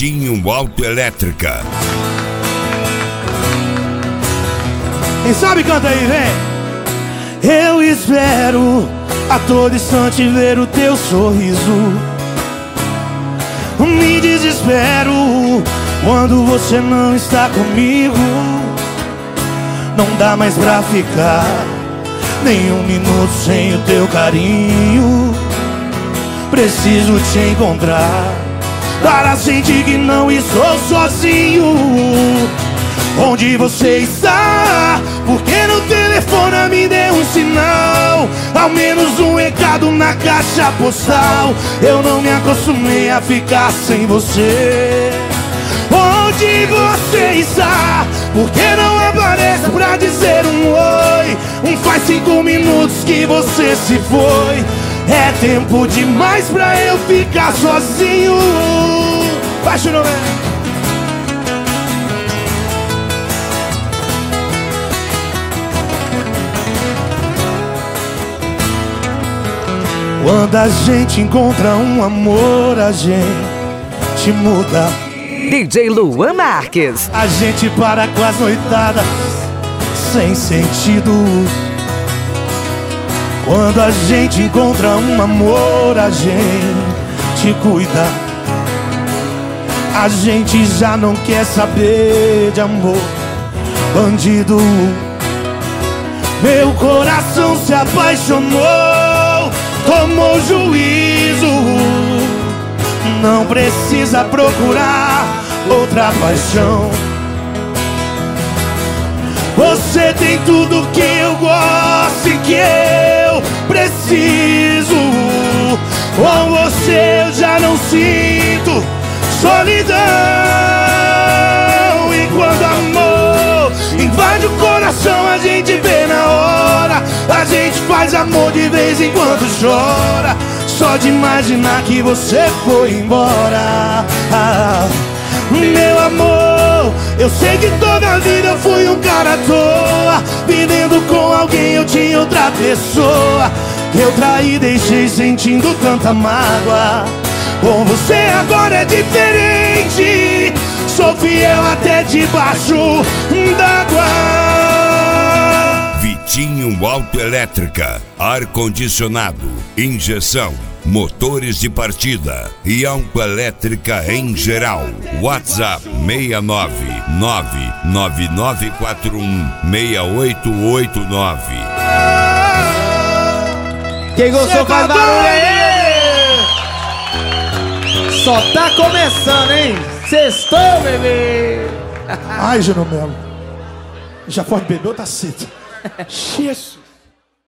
Vitinho Autoelétrica. Quem sabe canta aí, vem. Eu espero a todo instante ver o teu sorriso. Me desespero quando você não está comigo. Não dá mais pra ficar nem um minuto sem o teu carinho. Preciso te encontrar para sentir que não estou sozinho. Onde você está? Porque no telefone me deu um sinal, ao menos um recado na caixa postal. Eu não me acostumei a ficar sem você. Onde você está? Porque não aparece pra dizer um oi. Faz 5 minutos que você se foi. É tempo demais pra eu ficar sozinho. Baixa o nome. Quando a gente encontra um amor, a gente muda. DJ Luan Marques. A gente para com as noitadas sem sentido. Quando a gente encontra um amor, a gente cuida. A gente já não quer saber de amor bandido. Meu coração se apaixonou, tomou juízo. Não precisa procurar outra paixão. Você tem tudo que eu gosto e que eu preciso. Com você eu já não sinto solidão. E quando amor invade o coração, a gente vê na hora. A gente faz amor de vez em quando chora, só de imaginar que você foi embora. Meu amor, eu sei que toda a vida eu fui um cara à toa. Vivendo com alguém eu tinha outra pessoa. Eu traí, deixei sentindo tanta mágoa. Com você agora é diferente. Sou fiel até debaixo d'água. Vitinho Autoelétrica, ar-condicionado, injeção, motores de partida e autoelétrica em geral. WhatsApp 69999416889. Quem gostou faz barulho aí! Só tá começando, hein? Sextou, bebê! Ai, Jeromelo, já pode beber ou tá cedo? Jesus.